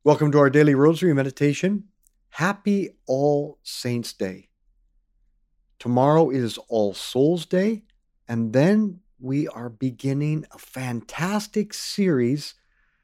Welcome to our daily rosary meditation. Happy All Saints Day. Tomorrow is All Souls Day, and then we are beginning a fantastic series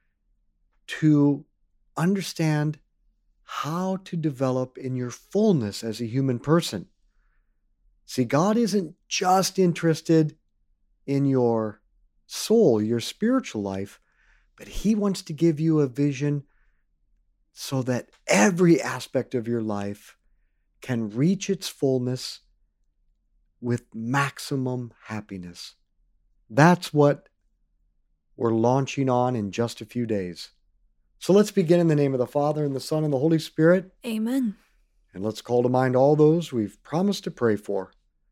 to understand how to develop in your fullness as a human person. See, God isn't just interested in your soul, your spiritual life, but He wants to give you a vision so that every aspect of your life can reach its fullness with maximum happiness. That's what we're launching on in just a few days. So let's begin in the name of the Father, and the Son, and the Holy Spirit. Amen. And let's call to mind all those we've promised to pray for.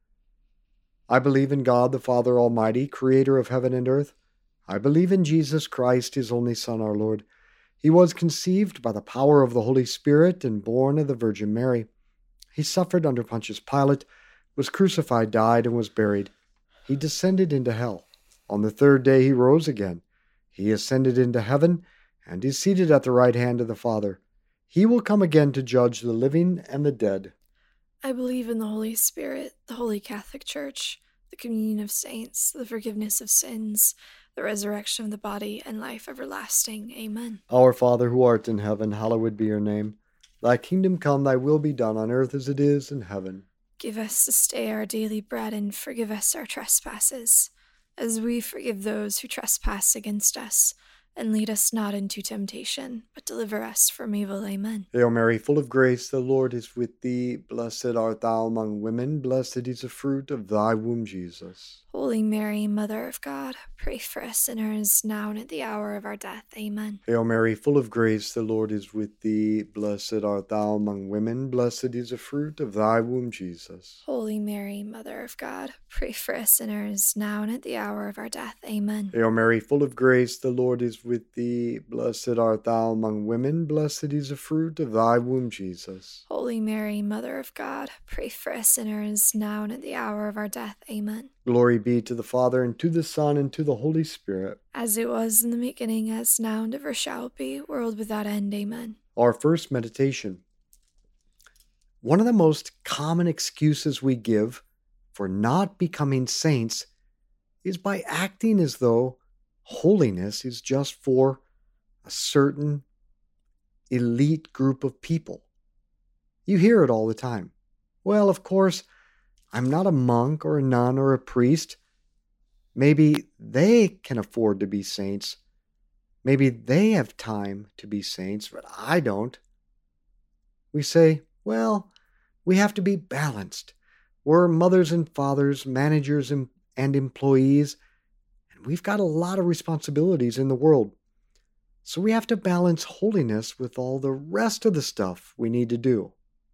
I believe in God, the Father Almighty, creator of heaven and earth. I believe in Jesus Christ, His only Son, our Lord. He was conceived by the power of the Holy Spirit and born of the Virgin Mary. He suffered under Pontius Pilate, was crucified, died, and was buried. He descended into hell. On the third day he rose again. He ascended into heaven and is seated at the right hand of the Father. He will come again to judge the living and the dead. I believe in the Holy Spirit, the Holy Catholic Church, the communion of saints, the forgiveness of sins, the resurrection of the body, and life everlasting. Amen. Our Father, who art in heaven, hallowed be your name. Thy kingdom come, thy will be done on earth as it is in heaven. Give us this day our daily bread, and forgive us our trespasses, as we forgive those who trespass against us. And lead us not into temptation, but deliver us from evil. Amen. Hail Mary, full of grace, the Lord is with thee. Blessed art thou among women, blessed is the fruit of thy womb, Jesus. Holy Mary, Mother of God, pray for us sinners, now and at the hour of our death. Amen. Hail Mary, full of grace, the Lord is with thee. Blessed art thou among women, blessed is the fruit of thy womb, Jesus. Holy Mary, Mother of God, pray for us sinners, now and at the hour of our death. Amen. Hail Mary, full of grace, the Lord is with thee. Blessed art thou among women, blessed is the fruit of thy womb, Jesus. Holy Mary, Mother of God, pray for us sinners, now and at the hour of our death. Amen. Glory be to the Father, and to the Son, and to the Holy Spirit. As it was in the beginning, as now, and ever shall be, world without end. Amen. Our first meditation. One of the most common excuses we give for not becoming saints is by acting as though holiness is just for a certain elite group of people. You hear it all the time. Well, of course, I'm not a monk or a nun or a priest. Maybe they can afford to be saints. Maybe they have time to be saints, but I don't. We say, well, we have to be balanced. We're mothers and fathers, managers and employees, and we've got a lot of responsibilities in the world. So we have to balance holiness with all the rest of the stuff we need to do.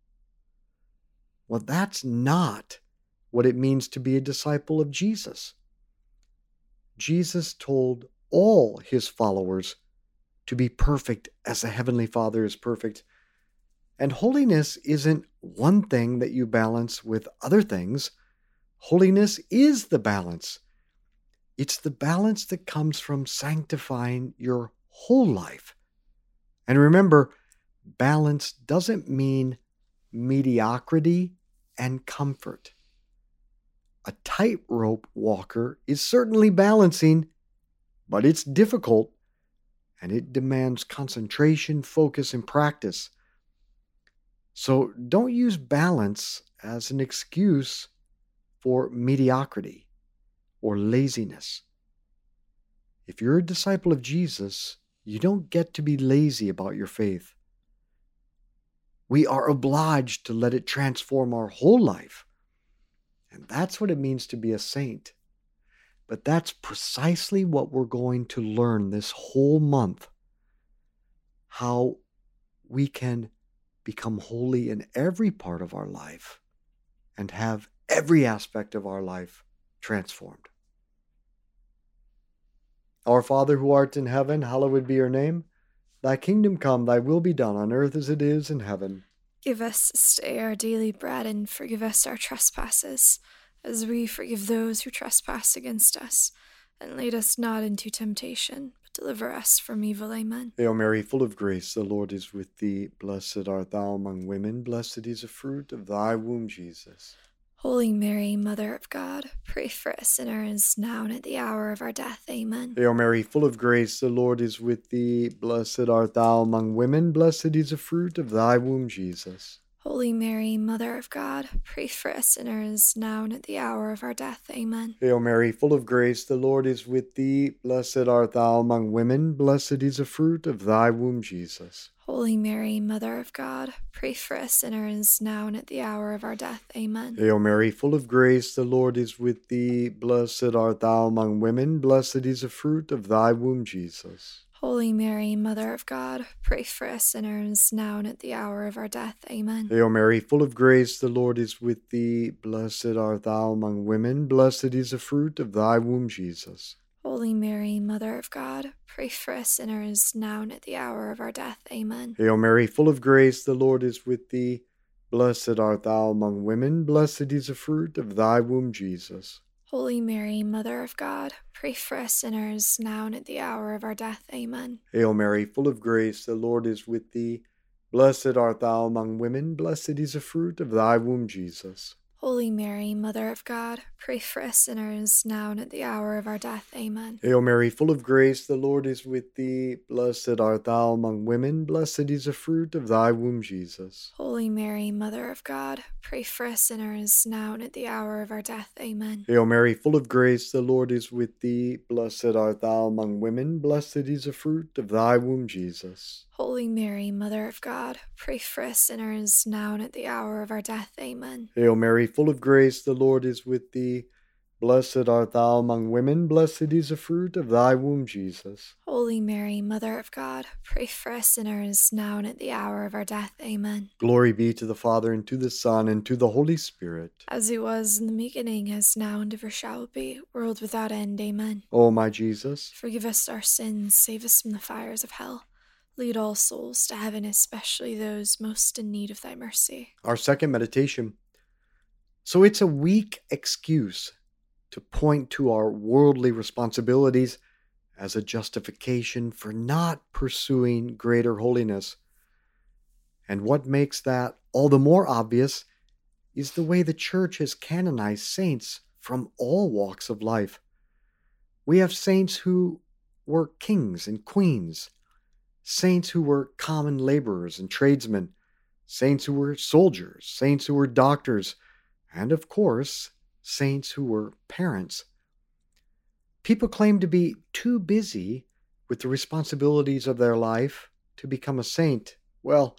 Well, that's not what it means to be a disciple of Jesus. Jesus told all his followers to be perfect as the Heavenly Father is perfect. And holiness isn't one thing that you balance with other things. Holiness is the balance. It's the balance that comes from sanctifying your whole life. And remember, balance doesn't mean mediocrity and comfort. A tightrope walker is certainly balancing, but it's difficult, and it demands concentration, focus, and practice. So don't use balance as an excuse for mediocrity or laziness. If you're a disciple of Jesus, you don't get to be lazy about your faith. We are obliged to let it transform our whole life. And that's what it means to be a saint. But that's precisely what we're going to learn this whole month. How we can become holy in every part of our life and have every aspect of our life transformed. Our Father who art in heaven, hallowed be your name. Thy kingdom come, thy will be done on earth as it is in heaven. Give us this day our daily bread, and forgive us our trespasses, as we forgive those who trespass against us. And lead us not into temptation, but but deliver us from evil. Amen. Hail Mary, full of grace, the Lord is with thee. Blessed art thou among women, blessed is the fruit of thy womb, Jesus. Holy Mary, Mother of God, pray for us sinners, now and at the hour of our death. Amen. Hail Mary, full of grace, the Lord is with thee. Blessed art thou among women, blessed is the fruit of thy womb, Jesus. Holy Mary, Mother of God, pray for us sinners, now and at the hour of our death. Amen. Hail Mary, full of grace, the Lord is with thee. Blessed art thou among women, blessed is the fruit of thy womb, Jesus. Holy Mary, Mother of God, pray for us sinners, now and at the hour of our death. Amen. Hail Mary, full of grace, the Lord is with thee. Blessed art thou among women, blessed is the fruit of thy womb, Jesus. Holy Mary, Mother of God, pray for us sinners, now and at the hour of our death. Amen. Hail Mary, full of grace, the Lord is with thee. Blessed art thou among women, blessed is the fruit of thy womb, Jesus. Holy Mary, Mother of God, pray for us sinners, now and at the hour of our death. Amen. Hail Mary, full of grace, the Lord is with thee. Blessed art thou among women, blessed is the fruit of thy womb, Jesus. Holy Mary, Mother of God, pray for us sinners, now and at the hour of our death. Amen. Hail Mary, full of grace, the Lord is with thee. Blessed art thou among women, blessed is the fruit of thy womb, Jesus. Holy Mary, Mother of God, pray for us sinners, now and at the hour of our death. Amen. Hail Mary, full of grace, the Lord is with thee. Blessed art thou among women, blessed is the fruit of thy womb, Jesus. Holy Mary, Mother of God, pray for us sinners, now and at the hour of our death. Amen. Hail Mary, full of grace, the Lord is with thee. Blessed art thou among women, blessed is the fruit of thy womb, Jesus. Holy Mary, Mother of God, pray for us sinners, now and at the hour of our death. Amen. Hail Mary, full of grace, the Lord is with thee. Blessed art thou among women, blessed is the fruit of thy womb, Jesus. Holy Mary, Mother of God, pray for us sinners, now and at the hour of our death. Amen. Glory be to the Father, and to the Son, and to the Holy Spirit. As it was in the beginning, as now, and ever shall be, world without end. Amen. O my Jesus, Forgive us our sins, save us from the fires of hell. Lead all souls to heaven, especially those most in need of thy mercy. our second meditation. So it's a weak excuse to point to our worldly responsibilities as a justification for not pursuing greater holiness. And what makes that all the more obvious is the way the Church has canonized saints from all walks of life. We have saints who were kings and queens, saints who were common laborers and tradesmen, saints who were soldiers, saints who were doctors, and of course, saints who were parents. People claim to be too busy with the responsibilities of their life to become a saint. Well,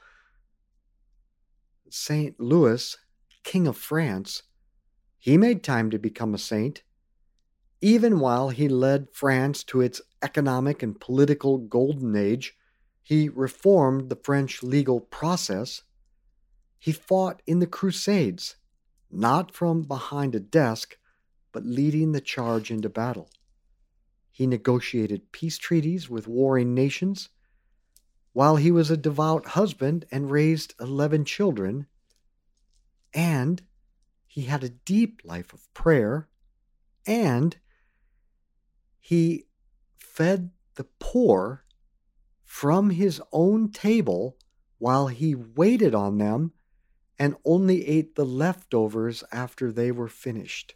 St. Louis, King of France, he made time to become a saint. Even while he led France to its economic and political golden age, he reformed the French legal process. He fought in the Crusades, not from behind a desk, but leading the charge into battle. He negotiated peace treaties with warring nations, while he was a devout husband and raised 11 children, and he had a deep life of prayer, and he fed the poor from his own table while he waited on them and only ate the leftovers after they were finished.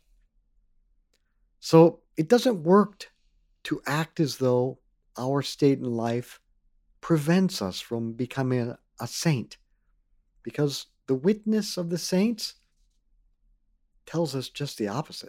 So it doesn't work to act as though our state in life prevents us from becoming a saint, because the witness of the saints tells us just the opposite.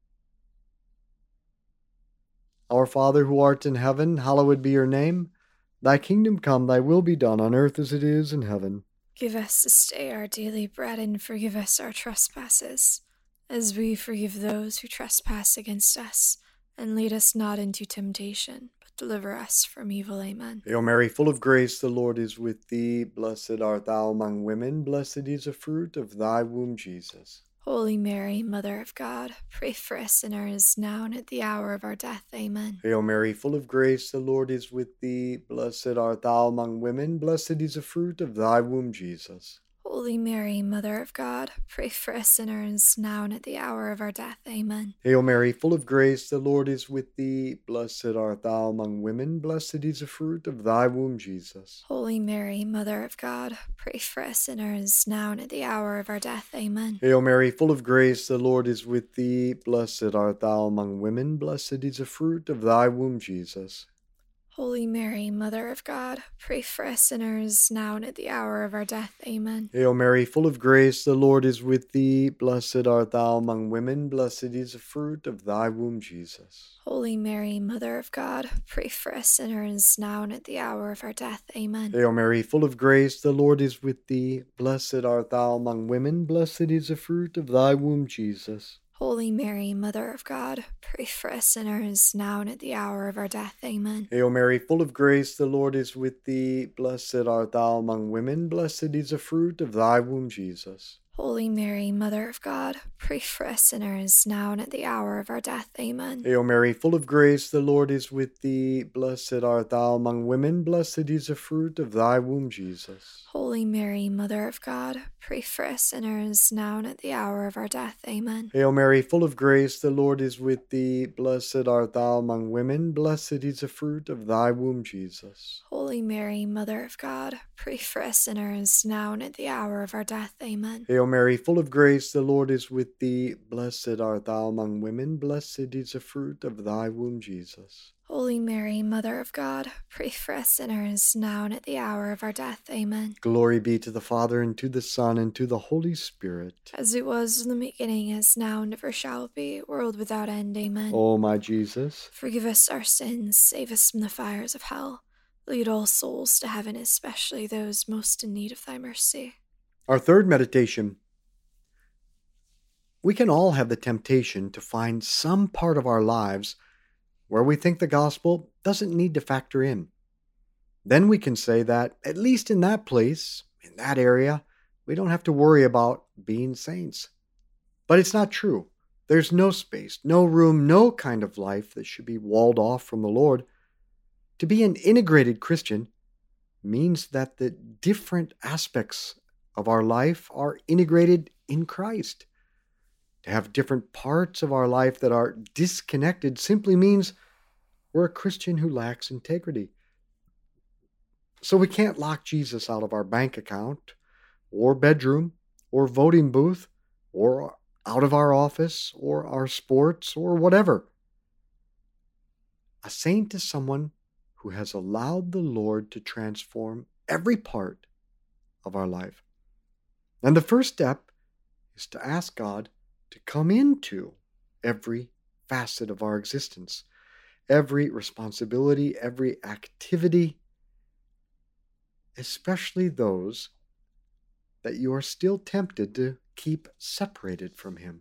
Our Father who art in heaven, hallowed be your name. Thy kingdom come, thy will be done on earth as it is in heaven. Give us this day our daily bread, and forgive us our trespasses, as we forgive those who trespass against us. And lead us not into temptation, but deliver us from evil. Amen. Hail Mary, full of grace, the Lord is with thee. Blessed art thou among women, blessed is the fruit of thy womb, Jesus. Holy Mary, Mother of God, pray for us sinners, now and at the hour of our death. Amen. Hail Mary, full of grace, the Lord is with thee. Blessed art thou among women, blessed is the fruit of thy womb, Jesus. Holy Mary, Mother of God, pray for us sinners, now and at the hour of our death. Amen. Hail Mary, full of grace, the Lord is with thee. Blessed art thou among women, blessed is the fruit of thy womb, Jesus. Holy Mary, Mother of God, pray for us sinners, now and at the hour of our death. Amen. Hail Mary, full of grace, the Lord is with thee. Blessed art thou among women, blessed is the fruit of thy womb, Jesus. Holy Mary, Mother of God, pray for us sinners, now and at the hour of our death. Amen. Hail Mary, full of grace, the Lord is with thee. Blessed art thou among women, blessed is the fruit of thy womb, Jesus. Holy Mary, Mother of God, pray for us sinners, now and at the hour of our death. Amen. Hail Mary, full of grace, the Lord is with thee. Blessed art thou among women, blessed is the fruit of thy womb, Jesus. Holy Mary, Mother of God, pray for us sinners, now and at the hour of our death. Amen. Hail Mary, full of grace, the Lord is with thee. Blessed art thou among women, blessed is the fruit of thy womb, Jesus. Holy Mary, Mother of God, pray for us sinners, now and at the hour of our death. Amen. Hail Mary, full of grace, the Lord is with thee. Blessed art thou among women, blessed is the fruit of thy womb, Jesus. Holy Mary, Mother of God, pray for us sinners, now and at the hour of our death. Amen. Hail Mary, full of grace, the Lord is with thee. Blessed art thou among women, blessed is the fruit of thy womb, Jesus. Holy Mary, Mother of God, pray for us sinners, now and at the hour of our death. Amen. Hail Mary, full of grace, the Lord is with thee. Blessed art thou among women, blessed is the fruit of thy womb, Jesus. Holy Mary, Mother of God, pray for us sinners, now and at the hour of our death. Amen. Glory be to the Father, and to the Son, and to the Holy Spirit. As it was in the beginning, is now, and ever shall be, world without end. Amen. O my Jesus, forgive us our sins, save us from the fires of hell. Lead all souls to heaven, especially those most in need of thy mercy. Our third meditation. We can all have the temptation to find some part of our lives where we think the gospel doesn't need to factor in. Then we can say that, at least in that place, in that area, we don't have to worry about being saints. But it's not true. There's no space, no room, no kind of life that should be walled off from the Lord. To be an integrated Christian means that the different aspects of our life are integrated in Christ. To have different parts of our life that are disconnected simply means we're a Christian who lacks integrity. So we can't lock Jesus out of our bank account, or bedroom, or voting booth, or out of our office, or our sports, or whatever. A saint is someone who has allowed the Lord to transform every part of our life. And the first step is to ask God to come into every facet of our existence, every responsibility, every activity, especially those that you are still tempted to keep separated from Him.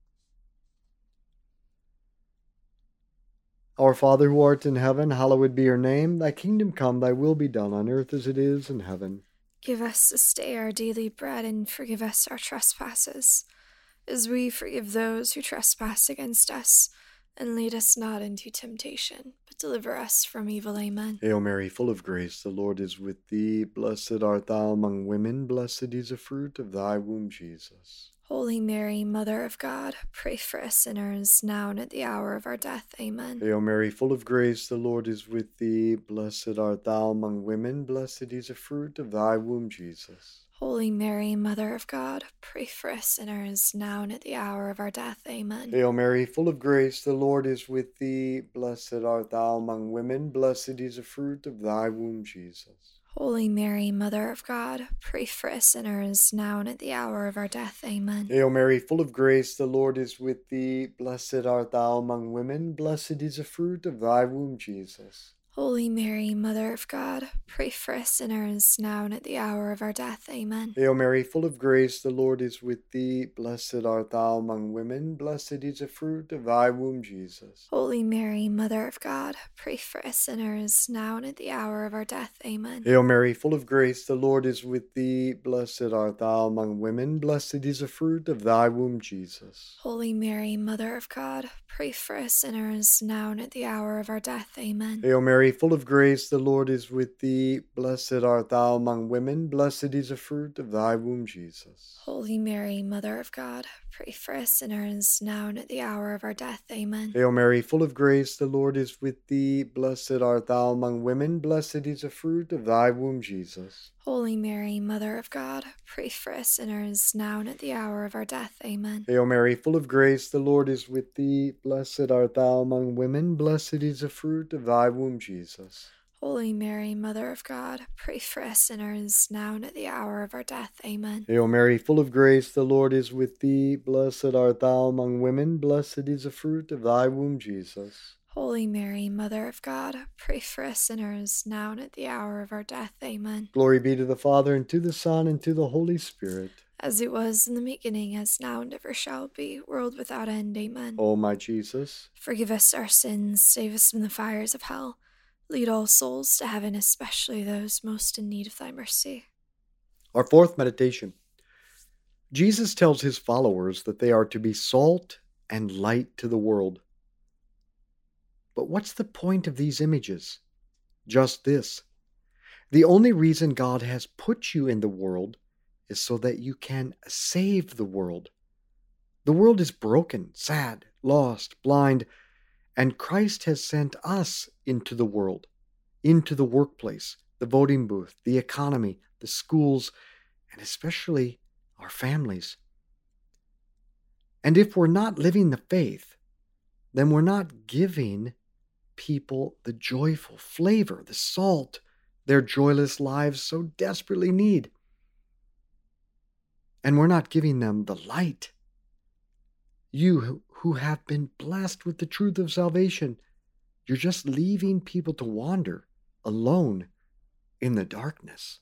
Our Father who art in heaven, hallowed be your name. Thy kingdom come, thy will be done on earth as it is in heaven. Give us this day our daily bread, and forgive us our trespasses, as we forgive those who trespass against us. And lead us not into temptation, but deliver us from evil. Amen. Hail Mary, full of grace, the Lord is with thee. Blessed art thou among women, blessed is the fruit of thy womb, Jesus. Holy Mary, Mother of God, pray for us sinners, now and at the hour of our death. Amen. Hail Mary, full of grace, the Lord is with thee. Blessed art thou among women, blessed is the fruit of thy womb, Jesus. Holy Mary, Mother of God, pray for us sinners, now and at the hour of our death. Amen. Hail Mary, full of grace, the Lord is with thee. Blessed art thou among women, blessed is the fruit of thy womb, Jesus. Holy Mary, Mother of God, pray for us sinners, now and at the hour of our death. Amen. Hail Mary, full of grace, the Lord is with thee. Blessed art thou among women, blessed is the fruit of thy womb, Jesus. Holy Mary, Mother of God, pray for us sinners, now and at the hour of our death. Amen. Hail Mary, full of grace, the Lord is with thee. Blessed art thou among women, blessed is the fruit of thy womb, Jesus. Holy Mary, Mother of God, pray for us sinners, now and at the hour of our death. Amen. Hail Mary, full of grace, the Lord is with thee. Blessed art thou among women, blessed is the fruit of thy womb, Jesus. Holy Mary, Mother of God, pray for us sinners, now and at the hour of our death. Amen. Hail Mary, Mary, full of grace, the Lord is with thee. Blessed art thou among women, blessed is the fruit of thy womb, Jesus. Holy Mary, Mother of God, pray for us sinners, now and at the hour of our death. Amen. Hail Mary, full of grace, the Lord is with thee. Blessed art thou among women, blessed is the fruit of thy womb, Jesus. Holy Mary, Mother of God, pray for us sinners, now and at the hour of our death. Amen. Hail Mary, full of grace, the Lord is with thee. Blessed art thou among women, blessed is the fruit of thy womb, Jesus. Holy Mary, Mother of God, pray for us sinners, now and at the hour of our death. Amen. Hail Mary, full of grace, the Lord is with thee. Blessed art thou among women, blessed is the fruit of thy womb, Jesus. Holy Mary, Mother of God, pray for us sinners, now and at the hour of our death. Amen. Glory be to the Father, and to the Son, and to the Holy Spirit. As it was in the beginning, as now and ever shall be, world without end. Amen. O my Jesus, forgive us our sins, save us from the fires of hell. Lead all souls to heaven, especially those most in need of thy mercy. Our fourth meditation. Jesus tells his followers that they are to be salt and light to the world. But what's the point of these images? Just this. The only reason God has put you in the world is so that you can save the world. The world is broken, sad, lost, blind, and Christ has sent us into the world, into the workplace, the voting booth, the economy, the schools, and especially our families. And if we're not living the faith, then we're not giving people the joyful flavor, the salt their joyless lives so desperately need. And we're not giving them the light. You who have been blessed with the truth of salvation, you're just leaving people to wander alone in the darkness.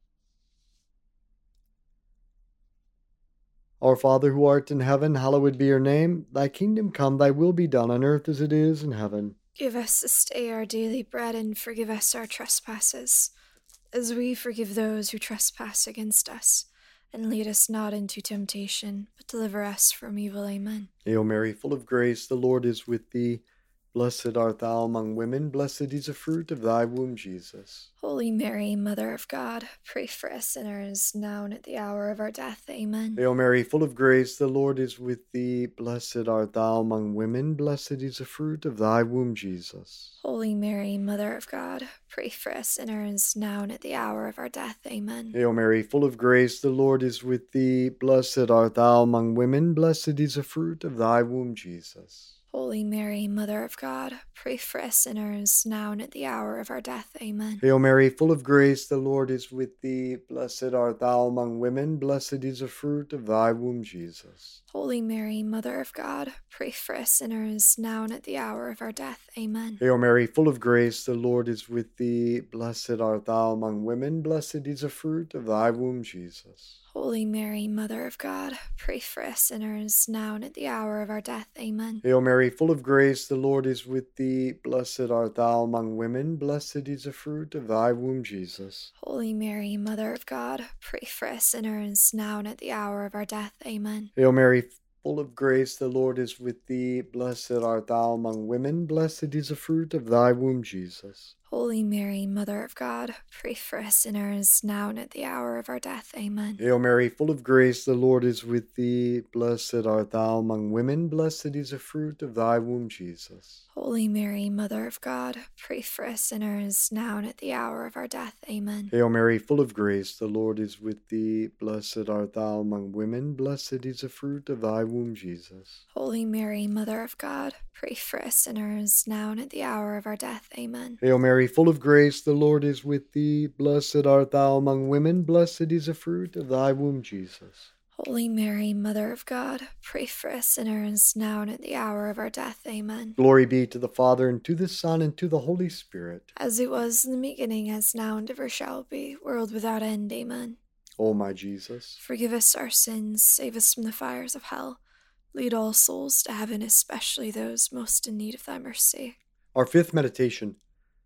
Our Father who art in heaven, hallowed be your name. Thy kingdom come, thy will be done on earth as it is in heaven. Give us this day our daily bread, and forgive us our trespasses, as we forgive those who trespass against us. And lead us not into temptation, but deliver us from evil. Amen. Hail Mary, full of grace, the Lord is with thee. Blessed art thou among women, blessed is the fruit of thy womb, Jesus. Holy Mary, Mother of God, pray for us sinners, now and at the hour of our death. Amen. Hail Mary, full of grace, the Lord is with thee. Blessed art thou among women, blessed is the fruit of thy womb, Jesus. Holy Mary, Mother of God, pray for us sinners, now and at the hour of our death. Amen. Hail Mary, full of grace, the Lord is with thee. Blessed art thou among women, blessed is the fruit of thy womb, Jesus. Holy Mary, Mother of God, pray for us sinners, now and at the hour of our death. Amen. Hail Mary, full of grace, the Lord is with thee. Blessed art thou among women, blessed is the fruit of thy womb, Jesus. Holy Mary, Mother of God, pray for us sinners, now and at the hour of our death. Amen. Hail Mary, full of grace, the Lord is with thee. Blessed art thou among women, blessed is the fruit of thy womb, Jesus. Holy Mary, Mother of God, pray for us sinners, now and at the hour of our death. Amen. Hail Mary, full of grace, the Lord is with thee. Blessed art thou among women, blessed is the fruit of thy womb, Jesus. Holy Mary, Mother of God, pray for us sinners, now and at the hour of our death. Amen. Hail Mary, full of grace, the Lord is with thee. Blessed art thou among women, blessed is the fruit of thy womb, Jesus. Holy Mary, Mother of God, pray for us sinners, now and at the hour of our death. Amen. Hail Mary, full of grace, the Lord is with thee. Blessed art thou among women, blessed is the fruit of thy womb, Jesus. Holy Mary, Mother of God, pray for us sinners, now and at the hour of our death. Amen. Hail Mary, full of grace, the Lord is with thee. Blessed art thou among women, blessed is the fruit of thy womb, Jesus. Holy Mary, Mother of God, pray for us sinners, now and at the hour of our death. Amen. Hail Mary, full of grace, the Lord is with thee. Blessed art thou among women, blessed is the fruit of thy womb, Jesus. Holy Mary, Mother of God, pray for us sinners, now and at the hour of our death. Amen. Glory be to the Father, and to the Son, and to the Holy Spirit. As it was in the beginning, as now and ever shall be, world without end. Amen. O my Jesus, forgive us our sins, save us from the fires of hell. Lead all souls to heaven, especially those most in need of thy mercy. Our fifth meditation.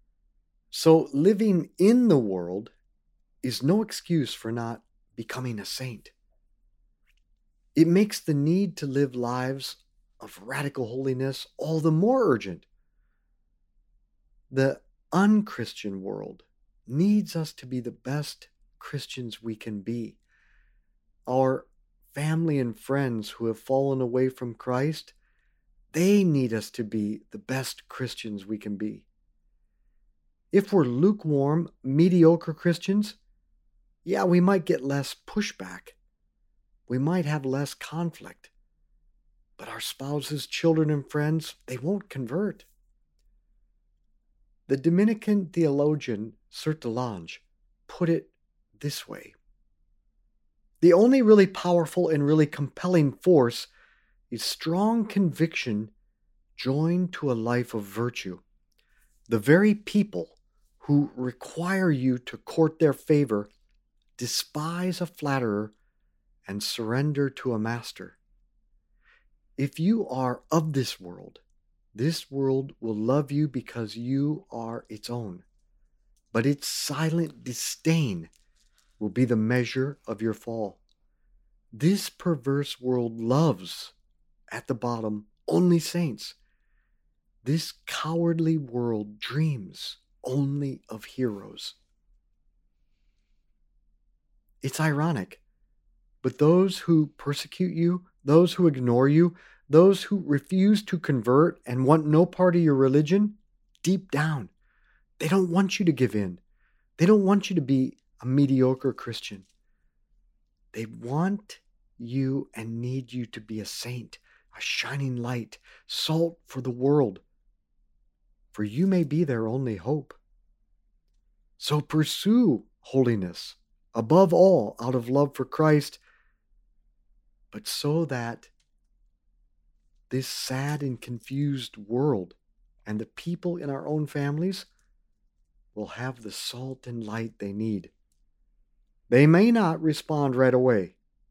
So living in the world is no excuse for not becoming a saint. It makes the need to live lives of radical holiness all the more urgent. The unchristian world needs us to be the best Christians we can be. Our family and friends who have fallen away from Christ, they need us to be the best Christians we can be. If we're lukewarm, mediocre Christians, yeah, we might get less pushback. We might have less conflict. But our spouses, children, and friends, they won't convert. The Dominican theologian Sertillange put it this way: the only really powerful and really compelling force is strong conviction joined to a life of virtue. The very people who require you to court their favor despise a flatterer and surrender to a master. If you are of this world will love you because you are its own. But its silent disdain will be the measure of your fall. This perverse world loves, at the bottom, only saints. This cowardly world dreams only of heroes. It's ironic, but those who persecute you, those who ignore you, those who refuse to convert and want no part of your religion, deep down, they don't want you to give in. They don't want you to be a mediocre Christian. They want you and need you to be a saint, a shining light, salt for the world. For you may be their only hope. So pursue holiness, above all, out of love for Christ, but so that this sad and confused world and the people in our own families will have the salt and light they need. They may not respond right away,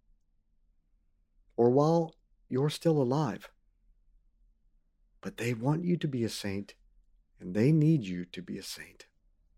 or while you're still alive, but they want you to be a saint, and they need you to be a saint.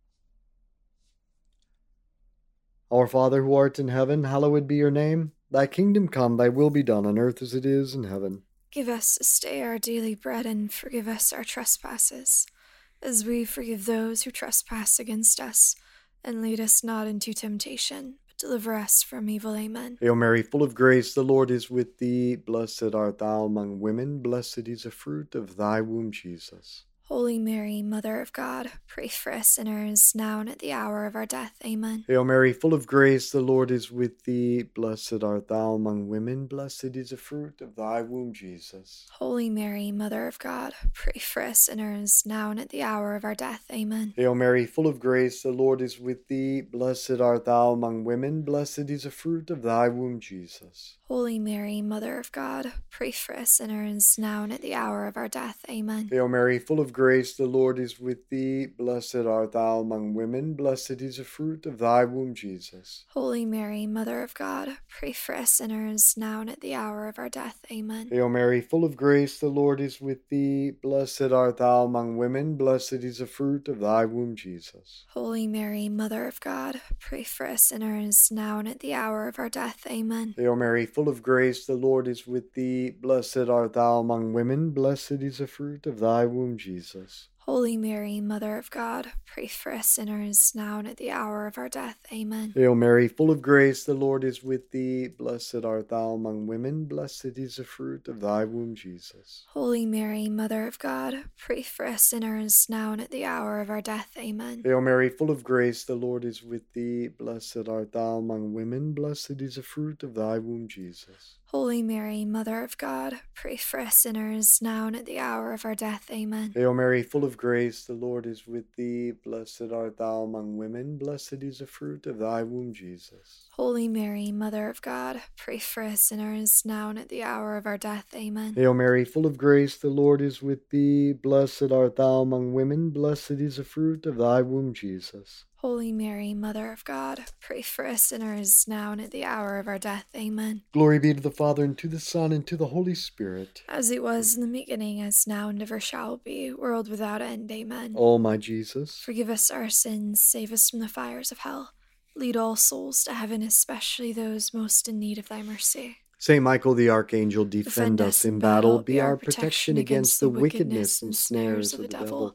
Our Father who art in heaven, hallowed be your name. Thy kingdom come, thy will be done on earth as it is in heaven. Give us this day our daily bread, and forgive us our trespasses, as we forgive those who trespass against us. And lead us not into temptation, but deliver us from evil. Amen. Hail Mary, full of grace, the Lord is with thee. Blessed art thou among women. Blessed is the fruit of thy womb, Jesus. Holy Mary, Mother of God, pray for us sinners, now and at the hour of our death. Amen. Hail Mary, full of grace, the Lord is with thee. Blessed art thou among women. Blessed is the fruit of thy womb, Jesus. Holy Mary, Mother of God, pray for us sinners, now and at the hour of our death. Amen. Hail Mary, full of grace, the Lord is with thee. Blessed art thou among women. Blessed is the fruit of thy womb, Jesus. Holy Mary, Mother of God, pray for us sinners, now and at the hour of our death. Amen. Hail Mary, full of grace, the Lord is with thee. Blessed art thou among women. Blessed is the fruit of thy womb, Jesus. Holy Mary, Mother of God, pray for us sinners, now and at the hour of our death. Amen. Hail Mary, full of grace, the Lord is with thee. Blessed art thou among women. Blessed is the fruit of thy womb, Jesus. Holy Mary, Mother of God, pray for us sinners, now and at the hour of our death. Amen. Hail Mary, full of grace, the Lord is with thee. Blessed art thou among women. Blessed is the fruit of thy womb, Jesus. Holy Mary, Mother of God, pray for us sinners, now and at the hour of our death. Amen. Hail Mary, full of grace, the Lord is with thee. Blessed art thou among women. Blessed is the fruit of thy womb, Jesus. Holy Mary, Mother of God, pray for us sinners, now and at the hour of our death. Amen. Hail Mary, full of grace, the Lord is with thee. Blessed art thou among women. Blessed is the fruit of thy womb, Jesus. Holy Mary, Mother of God, pray for us sinners, now and at the hour of our death. Amen. Hail Mary, full of grace, the Lord is with thee. Blessed art thou among women. Blessed is the fruit of thy womb, Jesus. Holy Mary, Mother of God, pray for us sinners, now and at the hour of our death. Amen. Hail Mary, full of grace, the Lord is with thee. Blessed art thou among women. Blessed is the fruit of thy womb, Jesus. Holy Mary, Mother of God, pray for us sinners, now and at the hour of our death. Amen. Glory be to the Father, and to the Son, and to the Holy Spirit. As it was in the beginning, as now, and ever shall be, world without end. Amen. O my Jesus, forgive us our sins, save us from the fires of hell. Lead all souls to heaven, especially those most in need of thy mercy. Saint Michael the Archangel, defend us in battle. Be our protection against the wickedness and snares of the devil.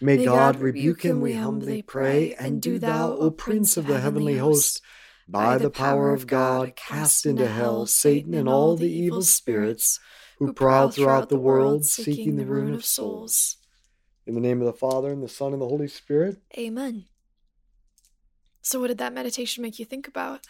May God rebuke him, we humbly pray, and do thou, O Prince of the heavenly host, by the power of God, cast into hell Satan and all the evil spirits who prowl throughout the world, seeking the ruin of souls. In the name of the Father, and the Son, and the Holy Spirit. Amen. So what did that meditation make you think about?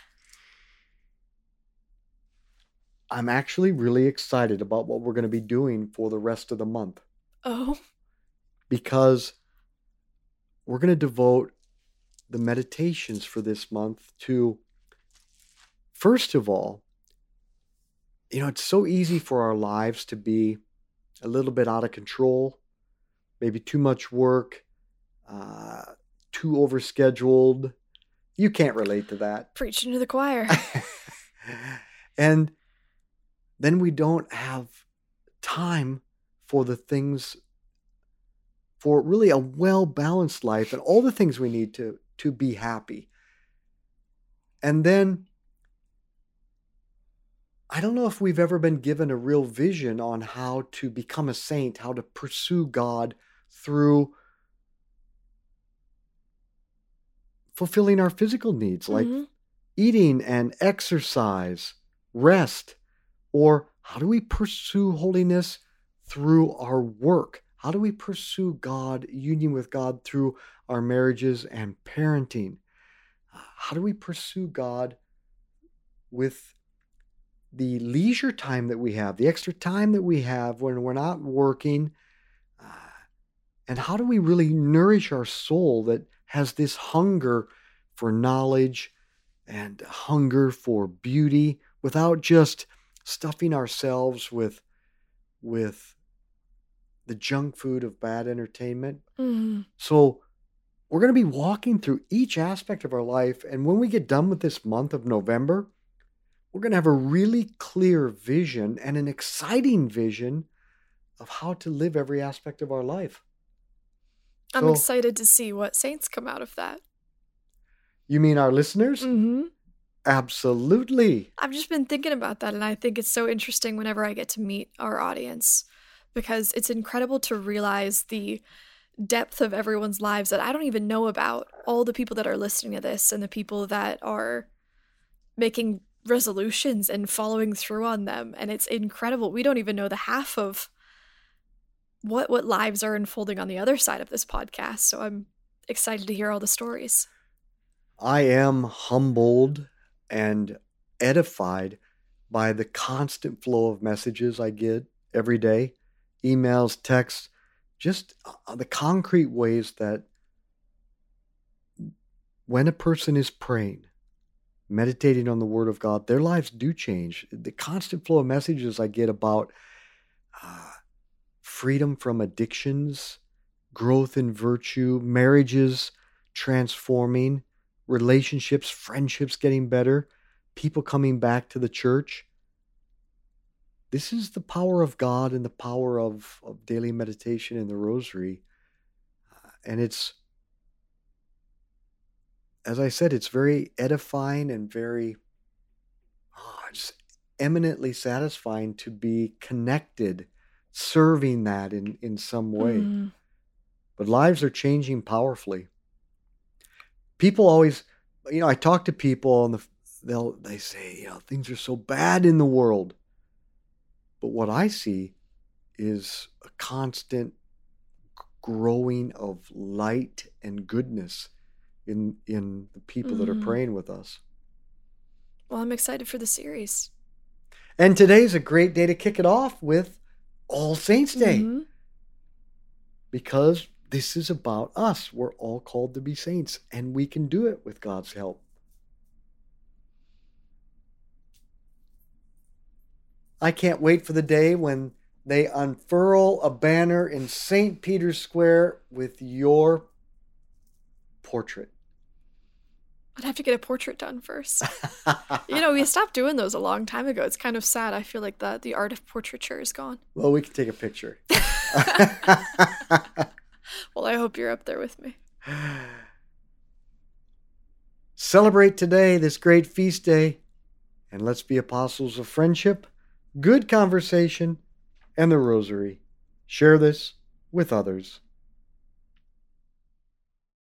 I'm actually really excited about what we're going to be doing for the rest of the month. Oh? Because we're going to devote the meditations for this month to, first of all, it's so easy for our lives to be a little bit out of control, maybe too much work, too overscheduled. You can't relate to that. Preaching to the choir. And then we don't have time for the things, for really a well-balanced life and all the things we need to be happy. And then, I don't know if we've ever been given a real vision on how to become a saint, how to pursue God through fulfilling our physical needs, like eating and exercise, rest, or how do we pursue holiness through our work? How do we pursue God, union with God through our marriages and parenting? How do we pursue God with the leisure time that we have, the extra time that we have when we're not working? And how do we really nourish our soul that has this hunger for knowledge and hunger for beauty without just stuffing ourselves with the junk food of bad entertainment? So we're going to be walking through each aspect of our life. And when we get done with this month of November, we're going to have a really clear vision and an exciting vision of how to live every aspect of our life. I'm excited to see what saints come out of that. You mean our listeners? Mm-hmm. Absolutely. I've just been thinking about that, and I think it's so interesting whenever I get to meet our audience, because it's incredible to realize the depth of everyone's lives that I don't even know about. All the people that are listening to this and the people that are making resolutions and following through on them, and it's incredible. We don't even know the half of what lives are unfolding on the other side of this podcast, so I'm excited to hear all the stories. I am humbled and edified by the constant flow of messages I get every day, emails, texts, just the concrete ways that when a person is praying, meditating on the Word of God, their lives do change. The constant flow of messages I get about freedom from addictions, growth in virtue, marriages transforming, relationships, friendships getting better, people coming back to the church. This is the power of God and the power of daily meditation in the Rosary. And it's, as I said, it's very edifying and very just eminently satisfying to be connected, serving that in some way. But lives are changing powerfully. People always, I talk to people and they say, things are so bad in the world. But what I see is a constant growing of light and goodness in the people that are praying with us. Well, I'm excited for the series. And today's a great day to kick it off with All Saints Day. Because this is about us. We're all called to be saints, and we can do it with God's help. I can't wait for the day when they unfurl a banner in St. Peter's Square with your portrait. I'd have to get a portrait done first. We stopped doing those a long time ago. It's kind of sad. I feel like the art of portraiture is gone. Well, we can take a picture. Well, I hope you're up there with me. Celebrate today, this great feast day, and let's be apostles of friendship, good conversation, and the Rosary. Share this with others.